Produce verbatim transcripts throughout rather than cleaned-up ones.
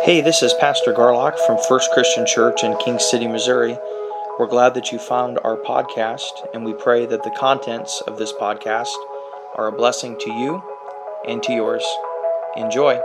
Hey, this is Pastor Garlock from First Christian Church in King City, Missouri. We're glad that you found our podcast, and we pray that the contents of this podcast are a blessing to you and to yours. Enjoy.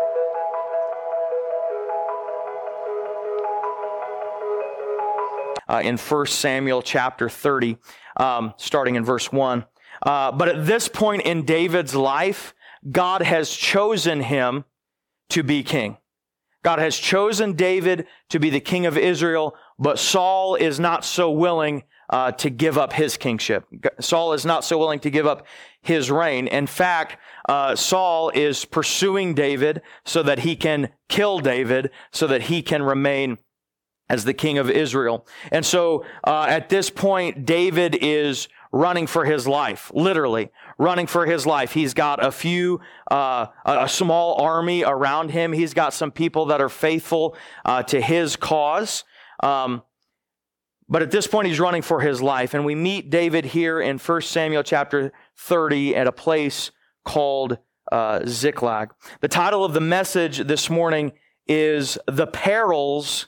Uh, in First Samuel chapter thirty, um, starting in verse one. Uh, but at this point in David's life, God has chosen him to be king. God has chosen David to be the king of Israel, but Saul is not so willing uh, to give up his kingship. Saul is not so willing to give up his reign. In fact, uh, Saul is pursuing David so that he can kill David, so that he can remain as the king of Israel. And so uh, at this point, David is running for his life, literally running for his life. He's got a few, uh, a small army around him. He's got some people that are faithful uh, to his cause. Um, but at this point, he's running for his life. And we meet David here in First Samuel chapter thirty at a place called uh, Ziklag. The title of the message this morning is The Perils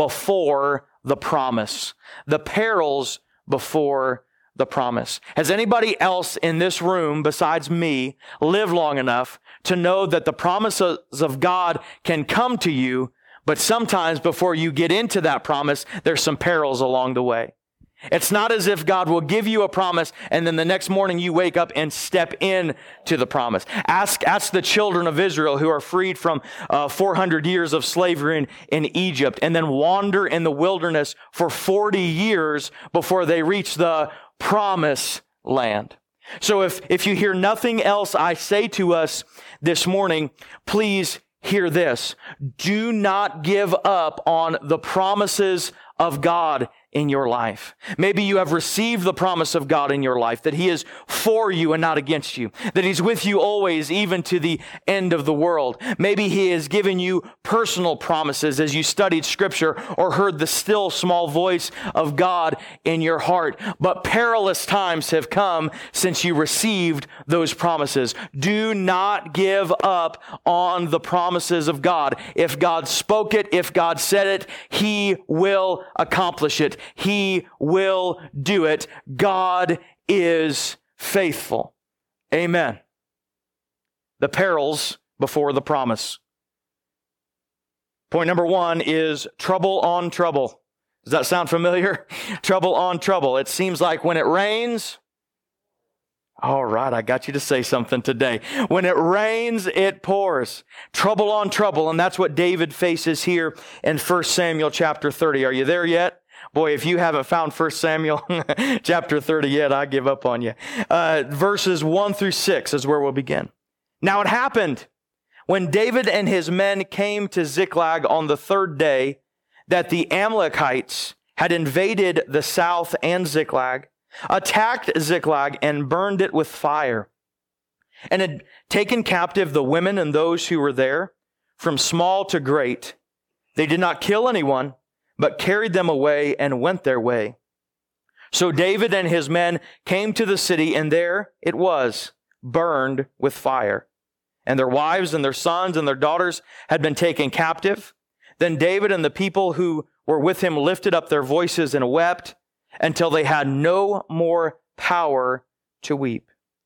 Before the Promise. The Perils Before the Promise. Has anybody else in this room besides me lived long enough to know that the promises of God can come to you, but sometimes before you get into that promise, there's some perils along the way? It's not as if God will give you a promise and then the next morning you wake up and step in to the promise. Ask, ask the children of Israel who are freed from uh, four hundred years of slavery in, in Egypt and then wander in the wilderness for forty years before they reach the promised land. So if, if you hear nothing else I say to us this morning, please hear this. Do not give up on the promises of God in your life. Maybe you have received the promise of God in your life, that He is for you and not against you, that He's with you always, even to the end of the world. Maybe He has given you personal promises as you studied Scripture or heard the still small voice of God in your heart. But perilous times have come since you received those promises. Do not give up on the promises of God. If God spoke it, if God said it, He will accomplish it. He will do it. God is faithful. Amen. The perils before the promise. Point number one is trouble on trouble. Does that sound familiar? Trouble on trouble. It seems like when it rains, all right, I got you to say something today. When it rains, it pours. Trouble on trouble, and that's what David faces here in First Samuel chapter thirty. Are you there yet? Boy, if you haven't found First Samuel chapter thirty yet, I give up on you. Uh, verses one through six is where we'll begin. Now it happened when David and his men came to Ziklag on the third day that the Amalekites had invaded the south and Ziklag, attacked Ziklag and burned it with fire, and had taken captive the women and those who were there, from small to great. They did not kill anyone, but carried them away and went their way. So David and his men came to the city, and there it was, burned with fire. And their wives and their sons and their daughters had been taken captive. Then David and the people who were with him lifted up their voices and wept until they had no more power to weep.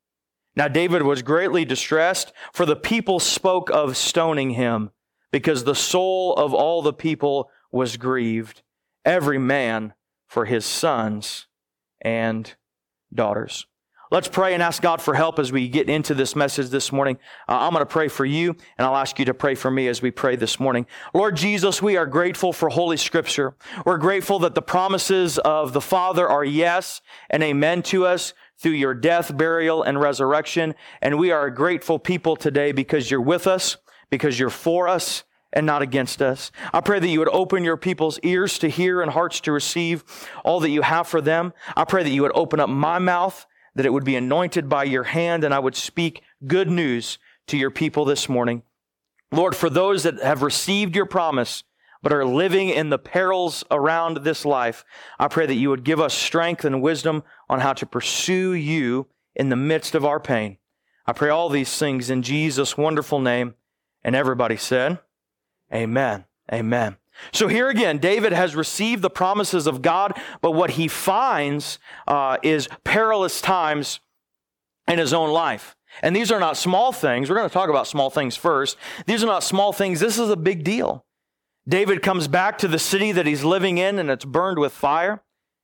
Now David was greatly distressed, for the people spoke of stoning him, because the soul of all the people was grieved, every man for his sons and daughters. Let's pray and ask God for help as we get into this message this morning. Uh, I'm going to pray for you, and I'll ask you to pray for me as we pray this morning. Lord Jesus, we are grateful for Holy Scripture. We're grateful that the promises of the Father are yes and amen to us through your death, burial, and resurrection. And we are a grateful people today because you're with us, because you're for us, and not against us. I pray that you would open your people's ears to hear and hearts to receive all that you have for them. I pray that you would open up my mouth, that it would be anointed by your hand, and I would speak good news to your people this morning. Lord, for those that have received your promise but are living in the perils around this life, I pray that you would give us strength and wisdom on how to pursue you in the midst of our pain. I pray all these things in Jesus' wonderful name. And everybody said, amen. Amen. So here again, David has received the promises of God, but what he finds uh, is perilous times in his own life. And these are not small things. We're going to talk about small things first. These are not small things. This is a big deal. David comes back to the city that he's living in, and it's burned with fire.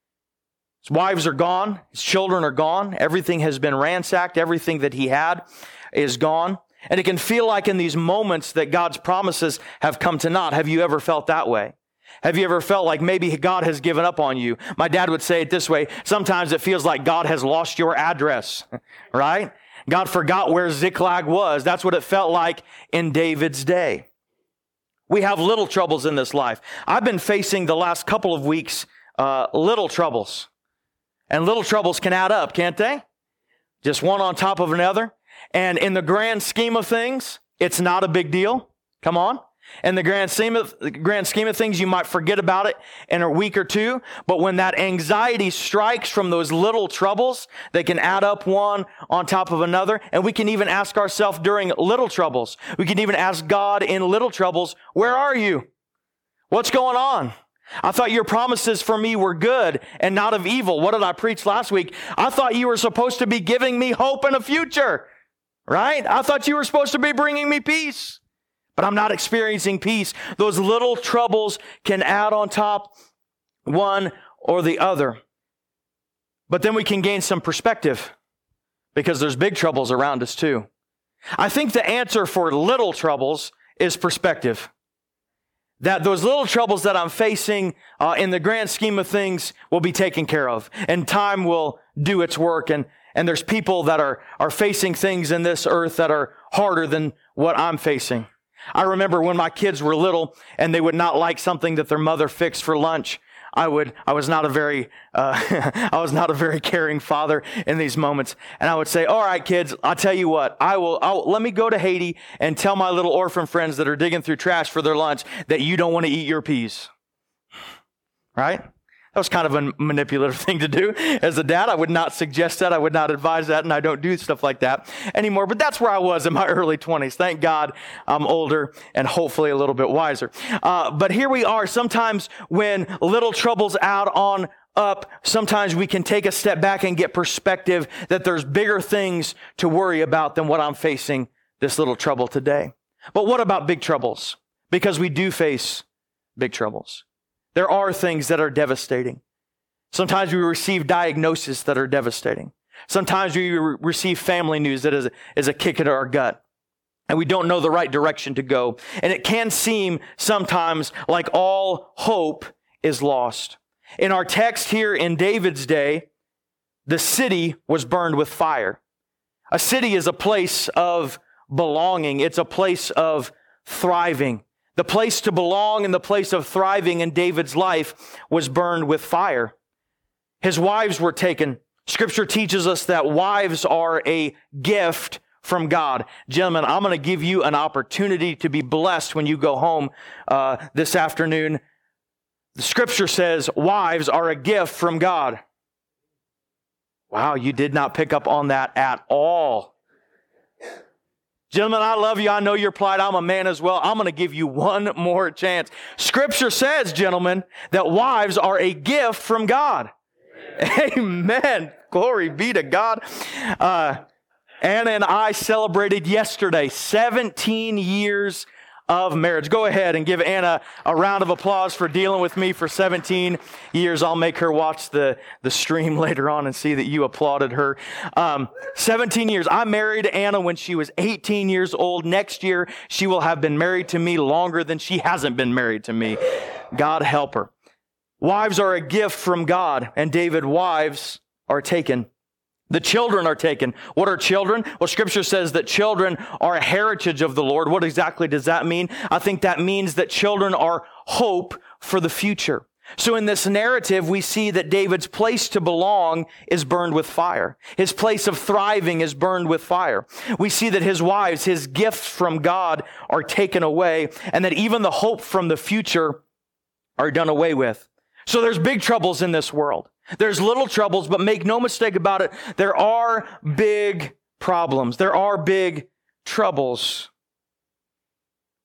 His wives are gone. His children are gone. Everything has been ransacked. Everything that he had is gone. And it can feel like in these moments that God's promises have come to naught. Have you ever felt that way? Have you ever felt like maybe God has given up on you? My dad would say it this way. Sometimes it feels like God has lost your address, right? God forgot where Ziklag was. That's what it felt like in David's day. We have little troubles in this life. I've been facing the last couple of weeks uh, little troubles. And little troubles can add up, can't they? Just one on top of another. And in the grand scheme of things, it's not a big deal. Come on. In the grand scheme of, the grand scheme of things, you might forget about it in a week or two. But when that anxiety strikes from those little troubles, they can add up one on top of another. And we can even ask ourselves during little troubles. We can even ask God in little troubles, where are you? What's going on? I thought your promises for me were good and not of evil. What did I preach last week? I thought you were supposed to be giving me hope and a future, right? I thought you were supposed to be bringing me peace, but I'm not experiencing peace. Those little troubles can add on top one or the other. But then we can gain some perspective because there's big troubles around us too. I think the answer for little troubles is perspective. That those little troubles that I'm facing uh, in the grand scheme of things will be taken care of. And time will do its work. And, and there's people that are, are facing things in this earth that are harder than what I'm facing. I remember when my kids were little and they would not like something that their mother fixed for lunch. I would, I was not a very, uh, I was not a very caring father in these moments. And I would say, all right, kids, I'll tell you what, I will, I'll, let me go to Haiti and tell my little orphan friends that are digging through trash for their lunch that you don't want to eat your peas. Right? That was kind of a manipulative thing to do. As a dad, I would not suggest that. I would not advise that, and I don't do stuff like that anymore. But that's where I was in my early twenties. Thank God I'm older and hopefully a little bit wiser. Uh, but here we are. Sometimes when little troubles add on up, sometimes we can take a step back and get perspective that there's bigger things to worry about than what I'm facing this little trouble today. But what about big troubles? Because we do face big troubles. There are things that are devastating. Sometimes we receive diagnoses that are devastating. Sometimes we re- receive family news that is a, is a kick at our gut. And we don't know the right direction to go. And it can seem sometimes like all hope is lost. In our text here in David's day, the city was burned with fire. A city is a place of belonging. It's a place of thriving. The place to belong and the place of thriving in David's life was burned with fire. His wives were taken. Scripture teaches us that wives are a gift from God. Gentlemen, I'm going to give you an opportunity to be blessed when you go home uh, this afternoon. The Scripture says wives are a gift from God. Wow, you did not pick up on that at all. Gentlemen, I love you. I know your plight. I'm a man as well. I'm going to give you one more chance. Scripture says, gentlemen, that wives are a gift from God. Amen. Amen. Glory be to God. Uh, Anna and I celebrated yesterday seventeen years of marriage. Go ahead and give Anna a round of applause for dealing with me for seventeen years. I'll make her watch the, the stream later on and see that you applauded her. Um, seventeen years. I married Anna when she was eighteen years old. Next year, she will have been married to me longer than she hasn't been married to me. God help her. Wives are a gift from God, and David, wives are taken. The children are taken. What are children? Well, Scripture says that children are a heritage of the Lord. What exactly does that mean? I think that means that children are hope for the future. So in this narrative, we see that David's place to belong is burned with fire. His place of thriving is burned with fire. We see that his wives, his gifts from God, are taken away, and that even the hope from the future are done away with. So there's big troubles in this world. There's little troubles, but make no mistake about it, there are big problems. There are big troubles.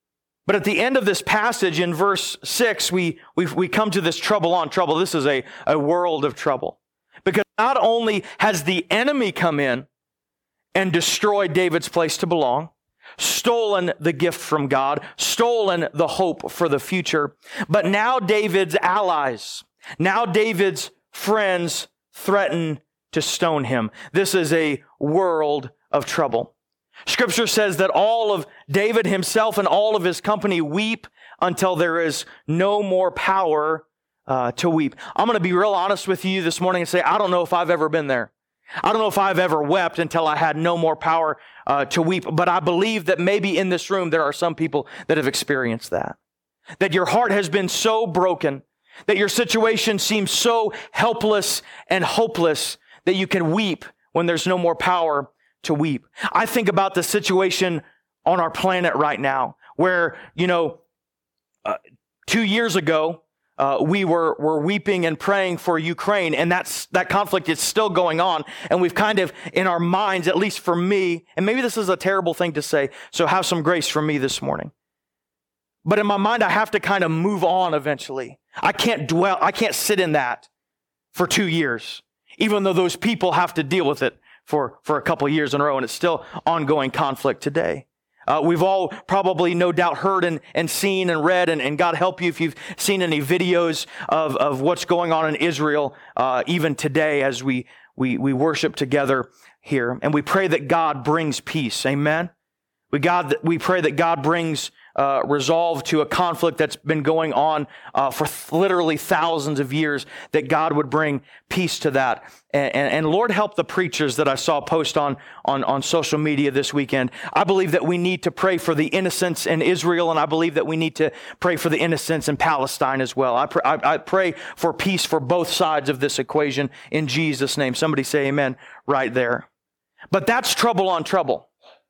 But at the end of this passage in verse six, we, we, we come to this trouble on trouble. This is a, a world of trouble. Because not only has the enemy come in and destroyed David's place to belong, stolen the gift from God, stolen the hope for the future, but now David's allies, now David's friends threaten to stone him. This is a world of trouble. Scripture says that all of David himself and all of his company weep until there is no more power uh, to weep. I'm going to be real honest with you this morning and say, I don't know if I've ever been there. I don't know if I've ever wept until I had no more power uh, to weep, but I believe that maybe in this room there are some people that have experienced that. That your heart has been so broken, that your situation seems so helpless and hopeless that you can weep when there's no more power to weep. I think about the situation on our planet right now where, you know, uh, two years ago, uh, we were, were weeping and praying for Ukraine, and that's, that conflict is still going on. And we've kind of, in our minds, at least for me, and maybe this is a terrible thing to say, so have some grace from me this morning. But in my mind, I have to kind of move on eventually. I can't dwell, I can't sit in that for two years, even though those people have to deal with it for, for a couple of years in a row, and it's still ongoing conflict today. Uh, we've all probably no doubt heard and, and seen and read, and, and God help you if you've seen any videos of, of what's going on in Israel, uh, even today as we, we, we worship together here. And we pray that God brings peace. Amen. We God, we pray that God brings uh, resolve to a conflict that's been going on uh, for th- literally thousands of years, that God would bring peace to that. And, and, and Lord, help the preachers that I saw post on, on, on social media this weekend. I believe that we need to pray for the innocents in Israel, and I believe that we need to pray for the innocents in Palestine as well. I, pr- I, I pray for peace for both sides of this equation in Jesus' name. Somebody say amen right there. But that's trouble on trouble.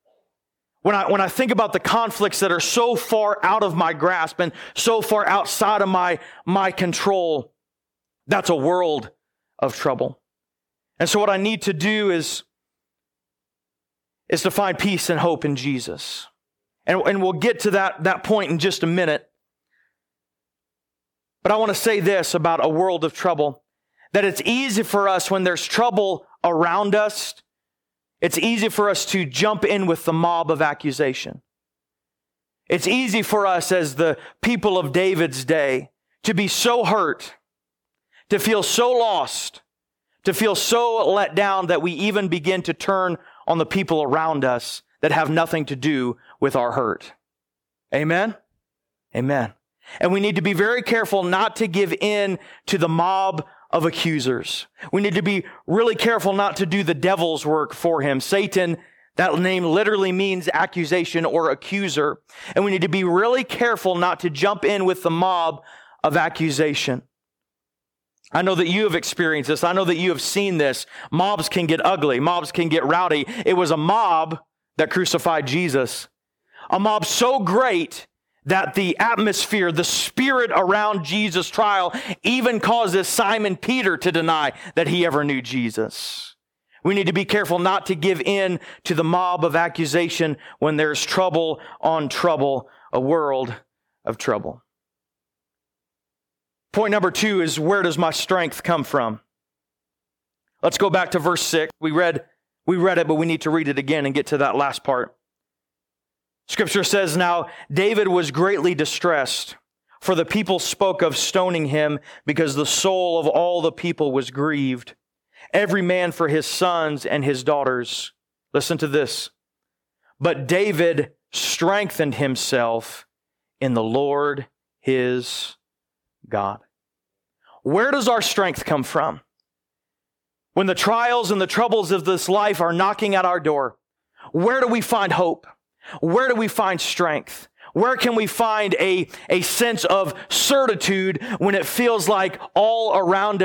When I, when I think about the conflicts that are so far out of my grasp and so far outside of my, my control, that's a world of trouble. And so what I need to do is, is to find peace and hope in Jesus. And, and we'll get to that, that point in just a minute. But I want to say this about a world of trouble, that it's easy for us when there's trouble around us. It's easy for us to jump in with the mob of accusation. It's easy for us as the people of David's day to be so hurt, to feel so lost, to feel so let down that we even begin to turn on the people around us that have nothing to do with our hurt. Amen? Amen. And we need to be very careful not to give in to the mob of accusers. We need to be really careful not to do the devil's work for him. Satan, that name literally means accusation or accuser. And we need to be really careful not to jump in with the mob of accusation. I know that you have experienced this. I know that you have seen this. Mobs can get ugly. Mobs can get rowdy. It was a mob that crucified Jesus. A mob so great that the atmosphere, the spirit around Jesus' trial even causes Simon Peter to deny that he ever knew Jesus. We need to be careful not to give in to the mob of accusation when there's trouble on trouble, a world of trouble. Point number two is, where does my strength come from? Let's go back to verse six. We read, we read it, but we need to read it again and get to that last part. Scripture says, now David was greatly distressed, for the people spoke of stoning him, because the soul of all the people was grieved, every man for his sons and his daughters. Listen to this. But David strengthened himself in the Lord his God. Where does our strength come from? When the trials and the troubles of this life are knocking at our door, where do we find hope? Where do we find strength? Where can we find a, a sense of certitude when it feels like all around us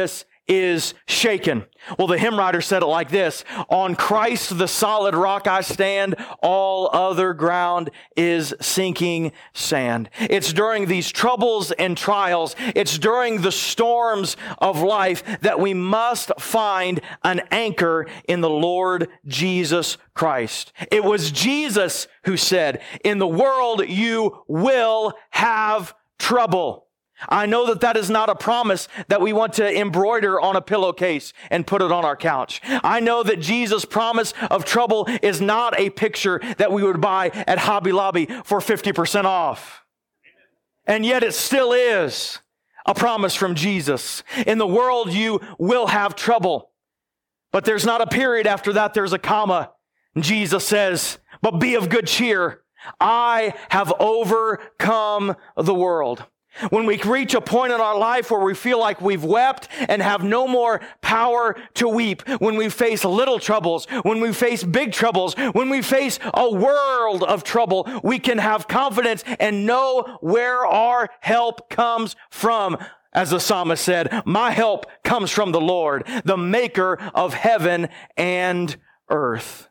is shaken. Well, the hymn writer said it like this: on Christ the solid rock I stand, all other ground is sinking sand. It's during these troubles and trials, it's during the storms of life that we must find an anchor in the Lord Jesus Christ. It was Jesus who said, in the world you will have trouble. I know that that is not a promise that we want to embroider on a pillowcase and put it on our couch. I know that Jesus' promise of trouble is not a picture that we would buy at Hobby Lobby for fifty percent off. And yet it still is a promise from Jesus. In the world you will have trouble. But there's not a period after that, there's a comma. Jesus says, but be of good cheer. I have overcome the world. When we reach a point in our life where we feel like we've wept and have no more power to weep, when we face little troubles, when we face big troubles, when we face a world of trouble, we can have confidence and know where our help comes from. As the psalmist said, my help comes from the Lord, the maker of heaven and earth.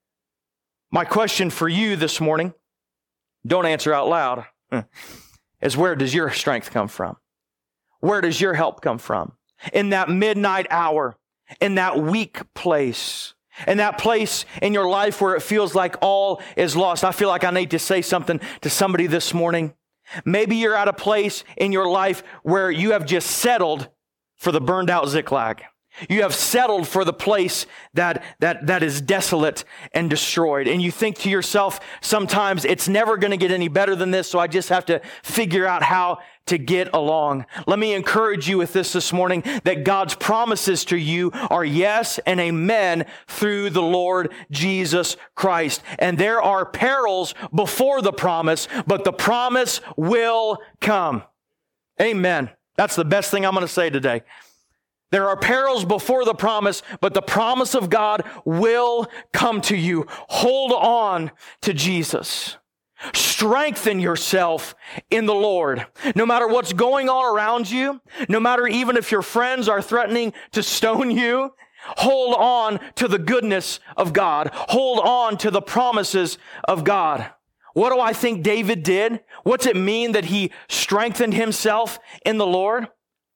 My question for you this morning, don't answer out loud, is where does your strength come from? Where does your help come from? In that midnight hour, in that weak place, in that place in your life where it feels like all is lost. I feel like I need to say something to somebody this morning. Maybe you're at a place in your life where you have just settled for the burned out Ziklag. You have settled for the place that, that, that is desolate and destroyed. And you think to yourself, sometimes it's never going to get any better than this, so I just have to figure out how to get along. Let me encourage you with this this morning, that God's promises to you are yes and amen through the Lord Jesus Christ. And there are perils before the promise, but the promise will come. Amen. That's the best thing I'm going to say today. There are perils before the promise, but the promise of God will come to you. Hold on to Jesus. Strengthen yourself in the Lord. No matter what's going on around you, no matter even if your friends are threatening to stone you, hold on to the goodness of God. Hold on to the promises of God. What do I think David did? What's it mean that he strengthened himself in the Lord?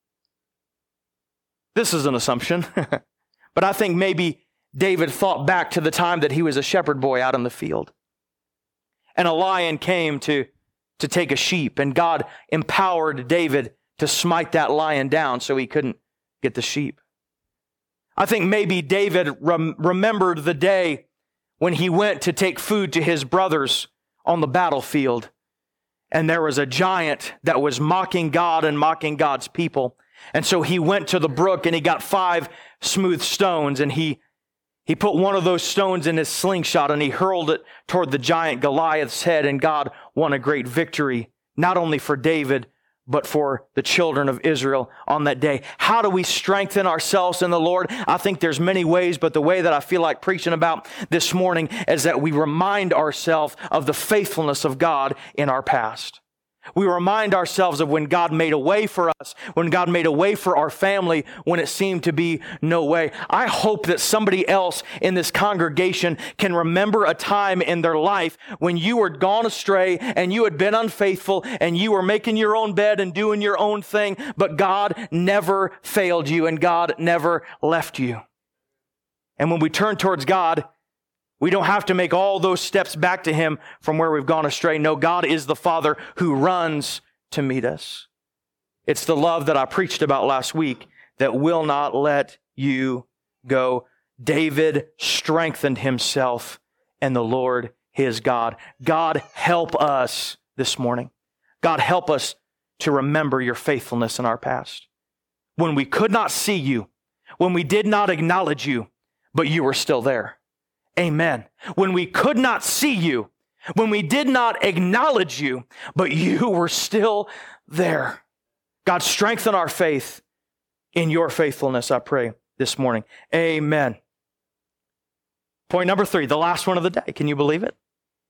This is an assumption, but I think maybe David thought back to the time that he was a shepherd boy out in the field. And a lion came to, to take a sheep, and God empowered David to smite that lion down so he couldn't get the sheep. I think maybe David rem- remembered the day when he went to take food to his brothers on the battlefield, and there was a giant that was mocking God and mocking God's people. And so he went to the brook and he got five smooth stones, and he he put one of those stones in his slingshot and he hurled it toward the giant Goliath's head, and God won a great victory, not only for David, but for the children of Israel on that day. How do we strengthen ourselves in the Lord? I think there's many ways, but the way that I feel like preaching about this morning is that we remind ourselves of the faithfulness of God in our past. We remind ourselves of when God made a way for us, when God made a way for our family, when it seemed to be no way. I hope that somebody else in this congregation can remember a time in their life when you were gone astray and you had been unfaithful and you were making your own bed and doing your own thing, but God never failed you and God never left you. And when we turn towards God, we don't have to make all those steps back to Him from where we've gone astray. No, God is the Father who runs to meet us. It's the love that I preached about last week that will not let you go. David strengthened himself in the Lord his God. God, help us this morning. God, help us to remember your faithfulness in our past. When we could not see you, when we did not acknowledge you, but you were still there. Amen. When we could not see you, when we did not acknowledge you, but you were still there. God, strengthen our faith in your faithfulness, I pray this morning. Amen. Point number three, the last one of the day. Can you believe it?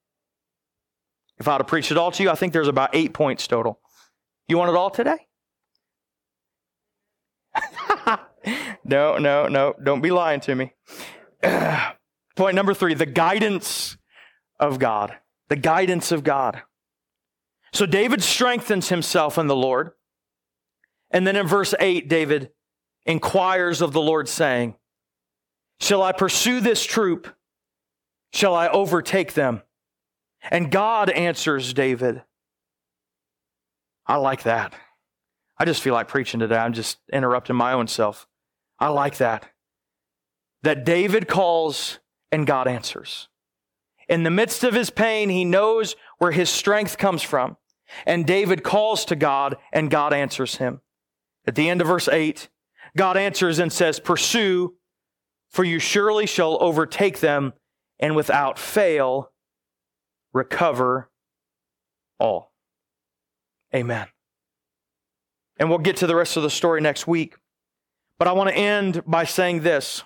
If I'd have preached it all to you, I think there's about eight points total. You want it all today? No, no, no. Don't be lying to me. Point number three, the guidance of God. The guidance of God. So David strengthens himself in the Lord. And then in verse eight, David inquires of the Lord, saying, shall I pursue this troop? Shall I overtake them? And God answers David. I like that. I just feel like preaching today. I'm just interrupting my own self. I like that. That David calls and God answers. In the midst of his pain, he knows where his strength comes from. And David calls to God and God answers him. At the end of verse eight, God answers and says, pursue, for you surely shall overtake them, and without fail recover all. Amen. And we'll get to the rest of the story next week. But I want to end by saying this.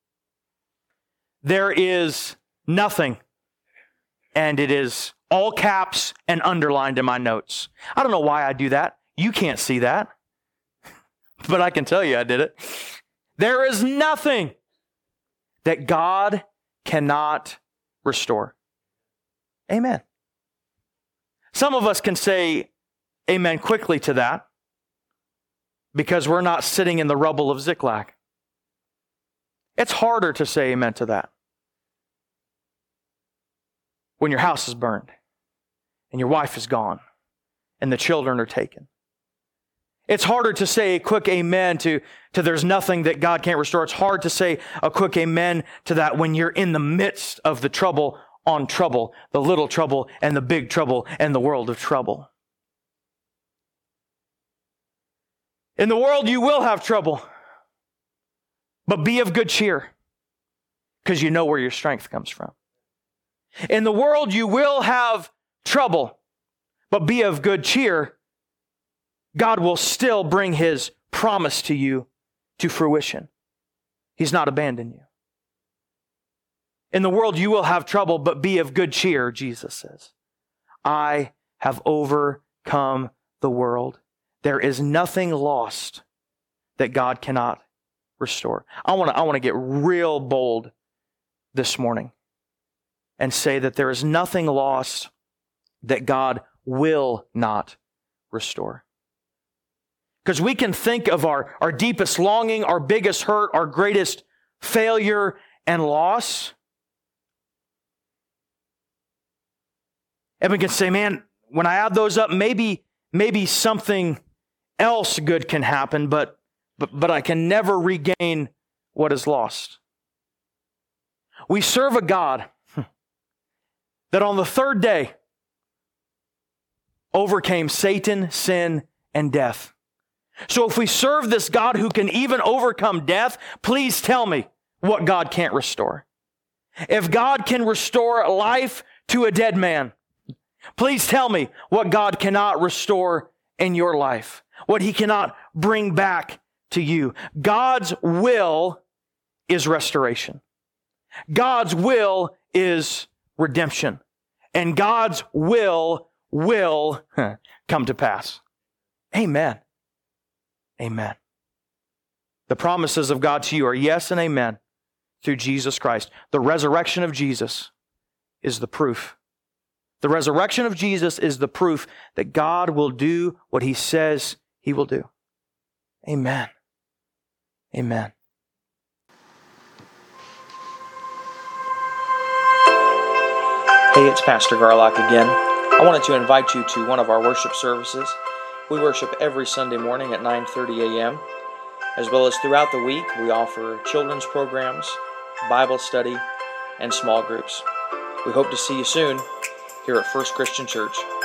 There is nothing, and it is all caps and underlined in my notes. I don't know why I do that. You can't see that. But I can tell you I did it. There is nothing that God cannot restore. Amen. Some of us can say amen quickly to that because we're not sitting in the rubble of Ziklag. It's harder to say amen to that when your house is burned and your wife is gone and the children are taken. It's harder to say a quick amen to, to there's nothing that God can't restore. It's hard to say a quick amen to that when you're in the midst of the trouble on trouble, the little trouble and the big trouble and the world of trouble. In the world you will have trouble, but be of good cheer because you know where your strength comes from. In the world you will have trouble, but be of good cheer. God will still bring His promise to you to fruition. He's not abandoned you. In the world you will have trouble, but be of good cheer, Jesus says. I have overcome the world. There is nothing lost that God cannot restore. I want to I want to get real bold this morning and say that there is nothing lost that God will not restore. Because we can think of our, our deepest longing, our biggest hurt, our greatest failure and loss. And we can say, man, when I add those up, maybe, maybe something else good can happen, but, but, but I can never regain what is lost. We serve a God that on the third day overcame Satan, sin, and death. So if we serve this God who can even overcome death, please tell me what God can't restore. If God can restore life to a dead man, please tell me what God cannot restore in your life, what He cannot bring back to you. God's will is restoration. God's will is redemption. And God's will will come to pass. Amen. Amen. The promises of God to you are yes and amen through Jesus Christ. The resurrection of Jesus is the proof. The resurrection of Jesus is the proof that God will do what He says He will do. Amen. Amen. Hey, it's Pastor Garlock again. I wanted to invite you to one of our worship services. We worship every Sunday morning at nine thirty a.m. As well as throughout the week, we offer children's programs, Bible study, and small groups. We hope to see you soon here at First Christian Church.